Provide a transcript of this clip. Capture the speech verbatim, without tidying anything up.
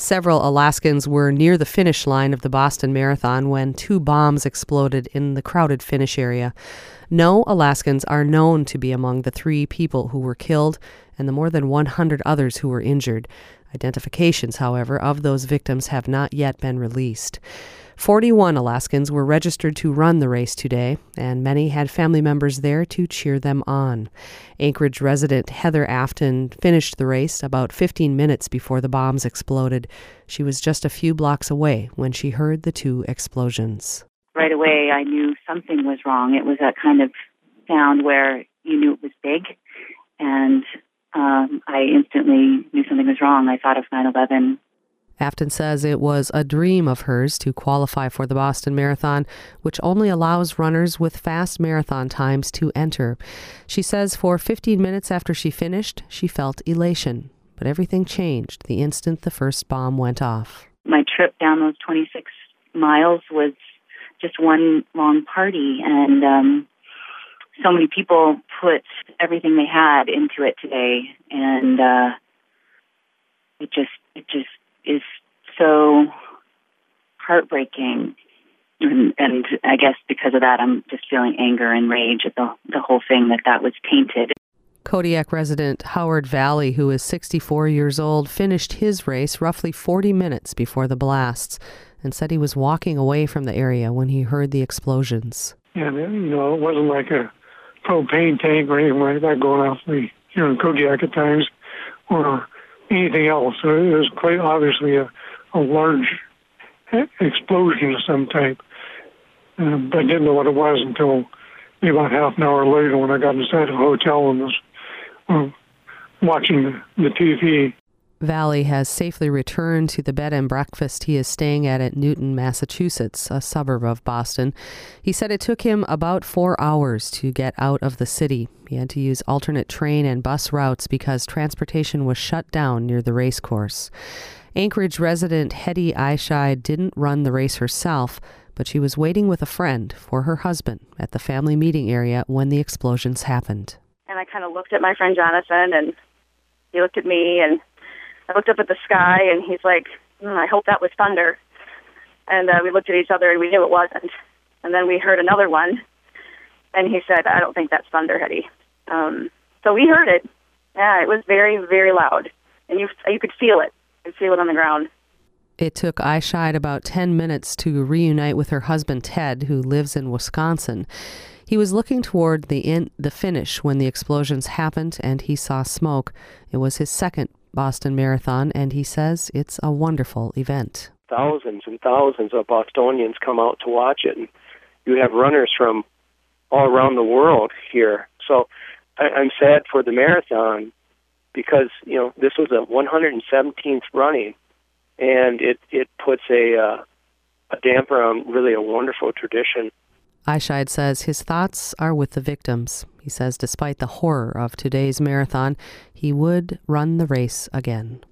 Several Alaskans were near the finish line of the Boston Marathon when two bombs exploded in the crowded finish area. No Alaskans are known to be among the three people who were killed and the more than one hundred others who were injured. Identifications, however, of those victims have not yet been released. forty-one Alaskans were registered to run the race today, and many had family members there to cheer them on. Anchorage resident Heather Afton finished the race about fifteen minutes before the bombs exploded. She was just a few blocks away when she heard the two explosions. Right away, I knew something was wrong. It was that kind of sound where you knew it was big, and um, I instantly knew something was wrong. I thought of nine eleven. Afton says it was a dream of hers to qualify for the Boston Marathon, which only allows runners with fast marathon times to enter. She says for fifteen minutes after she finished, she felt elation. But everything changed the instant the first bomb went off. My trip down those twenty-six miles was just one long party, and um, so many people put everything they had into it today, and uh, it just, it just, is so heartbreaking, and, and I guess because of that, I'm just feeling anger and rage at the the whole thing, that that was tainted. Kodiak resident Howard Valley, who is sixty-four years old, finished his race roughly forty minutes before the blasts and said he was walking away from the area when he heard the explosions. And, you know, it wasn't like a propane tank or anything like that going off the, here in Kodiak at times, or anything else. So it was quite obviously a, a large explosion of some type. Uh, but I didn't know what it was until maybe about half an hour later when I got inside the hotel and was uh, watching the, the T V. Valley has safely returned to the bed and breakfast he is staying at at Newton, Massachusetts, a suburb of Boston. He said it took him about four hours to get out of the city. He had to use alternate train and bus routes because transportation was shut down near the race course. Anchorage resident Hetty Eyeshide didn't run the race herself, but she was waiting with a friend for her husband at the family meeting area when the explosions happened. And I kind of looked at my friend Jonathan, and he looked at me, and I looked up at the sky, and he's like, mm, I hope that was thunder. And uh, we looked at each other, and we knew it wasn't. And then we heard another one, and he said, I don't think that's thunder, Hetty. Um, so we heard it. Yeah, it was very, very loud. And you you could feel it. You could feel it on the ground. It took Eyeshide about ten minutes to reunite with her husband, Ted, who lives in Wisconsin. He was looking toward the in, the finish when the explosions happened, and he saw smoke. It was his second Boston Marathon, and he says it's a wonderful event. Thousands and thousands of Bostonians come out to watch it, and you have runners from all around the world here. So I, I'm sad for the marathon because, you know, this was a one hundred seventeenth running, and it, it puts a, uh, a damper on really a wonderful tradition. Eyeshide says his thoughts are with the victims. He says despite the horror of today's marathon, he would run the race again.